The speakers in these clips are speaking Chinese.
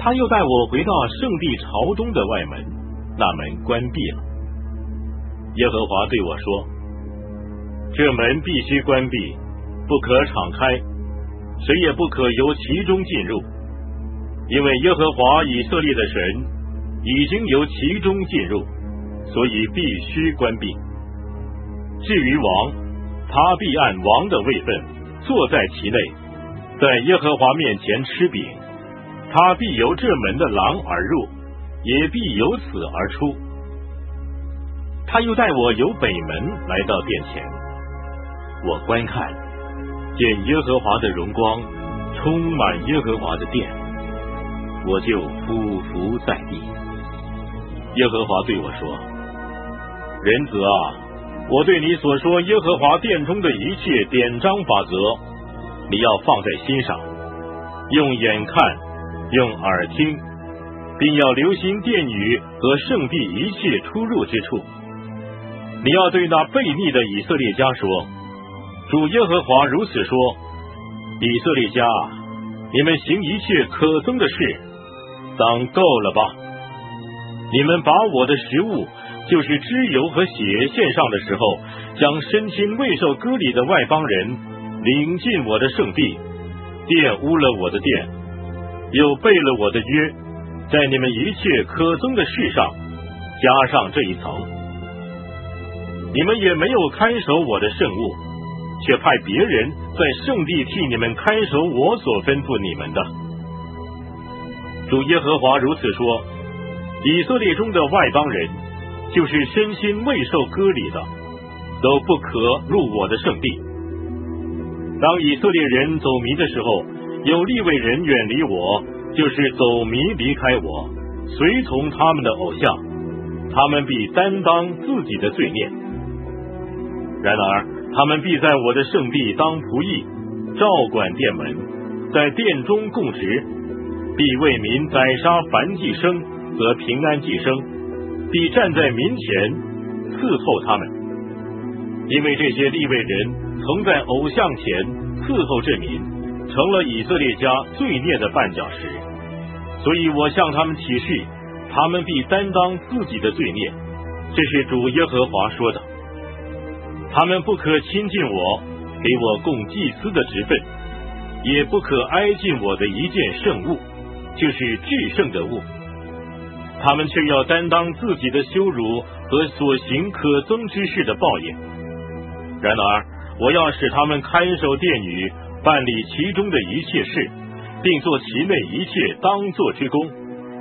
他又带我回到圣地朝东的外门，那门关闭了。耶和华对我说：这门必须关闭，不可敞开，谁也不可由其中进入，因为耶和华以色列的神已经由其中进入，所以必须关闭。至于王，他必按王的位分坐在其内，在耶和华面前吃饼，他必由这门的廊而入，也必由此而出。他又带我由北门来到殿前，我观看，见耶和华的荣光充满耶和华的殿，我就匍匐在地。耶和华对我说：人子啊，我对你所说耶和华殿中的一切典章法则，你要放在心上，用眼看，用耳听，并要留心殿宇和圣地一切出入之处。你要对那悖逆的以色列家说：主耶和华如此说，以色列家，你们行一切可憎的事，当够了吧？你们把我的食物，就是脂油和血献上的时候，将身亲未受割礼的外邦人领进我的圣地，玷污了我的殿，又背了我的约，在你们一切可憎的事上加上这一层。你们也没有看守我的圣物，却派别人在圣地替你们看守我所吩咐你们的。主耶和华如此说：以色列中的外邦人，就是身心未受割礼的，都不可入我的圣地。当以色列人走迷的时候，有利未人远离我，就是走迷离开我，随从他们的偶像，他们必担当自己的罪孽。然而他们必在我的圣地当仆役，照管殿门，在殿中供职，必为民宰杀燔祭牲和平安祭牲，必站在民前伺候他们。因为这些利未人曾在偶像前伺候这民，成了以色列家罪孽的绊脚石，所以我向他们起誓，他们必担当自己的罪孽。这是主耶和华说的。他们不可亲近我，给我供祭司的职分，也不可挨近我的一件圣物，就是至圣的物。他们却要担当自己的羞辱和所行可憎之事的报应。然而我要使他们看守殿宇，办理其中的一切事，并做其内一切当做之功。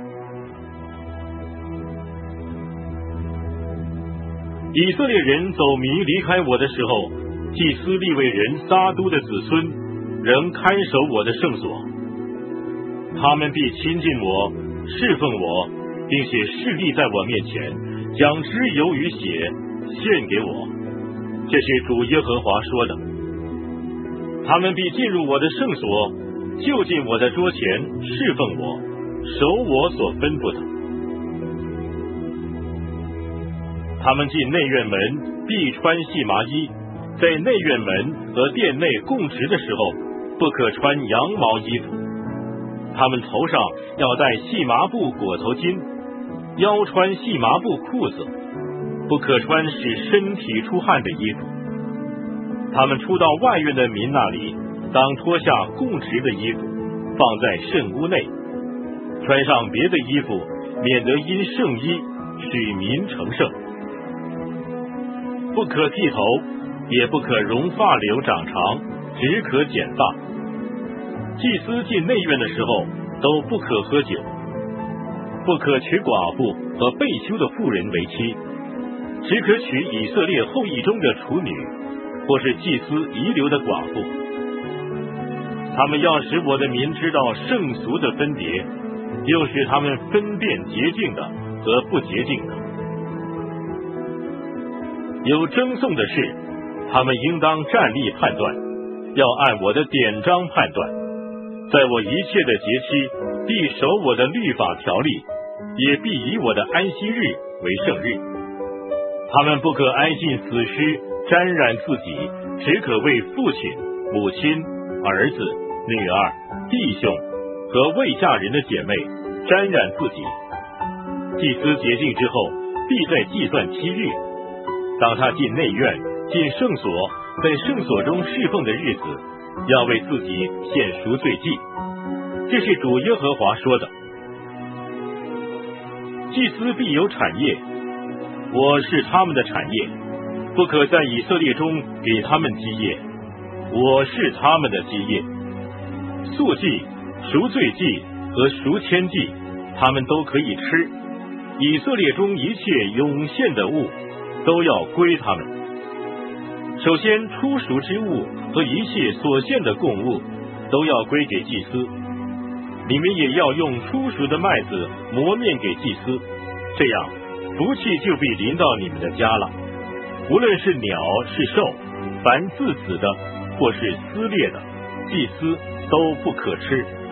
以色列人走迷离开我的时候，祭司利未人撒督的子孙仍看守我的圣所，他们必亲近我，侍奉我，并且侍立在我面前，将脂油与血献给我。这是主耶和华说的。他们必进入我的圣所，就近我的桌前侍奉我，守我所吩咐的。他们进内院门必穿细麻衣，在内院门和殿内供职的时候，不可穿羊毛衣服。他们头上要戴细麻布裹头巾，腰穿细麻布裤子，不可穿使身体出汗的衣服。他们出到外院的民那里，当脱下供职的衣服，放在圣屋内，穿上别的衣服，免得因圣衣使民成圣。不可剃头，也不可容发绺长长，只可剪发。祭司进内院的时候，都不可喝酒，不可娶寡妇和被休的妇人为妻，只可娶以色列后裔中的处女，或是祭司遗留的寡妇。他们要使我的民知道圣俗的分别，又使他们分辨洁净的和不洁净的。有争讼的事，他们应当站立判断，要按我的典章判断。在我一切的节期，必守我的律法条例，也必以我的安息日为圣日。他们不可挨近死尸，沾染自己，只可为父亲、母亲、儿子、女儿、弟兄和未嫁人的姐妹沾染自己。祭司洁净之后，必再计算7日。当他进内院、进圣所，在圣所中侍奉的日子，要为自己献赎罪祭。这是主耶和华说的。祭司必有产业，我是他们的产业，不可在以色列中给他们基业，我是他们的基业。素祭、赎罪祭和赎愆祭，他们都可以吃。以色列中一切涌现的物，都要归他们。首先，初熟之物和一切所献的供物，都要归给祭司。你们也要用初熟的麦子磨面给祭司，这样福气就必临到你们的家了。无论是鸟是兽，凡自死的或是撕裂的，祭司都不可吃。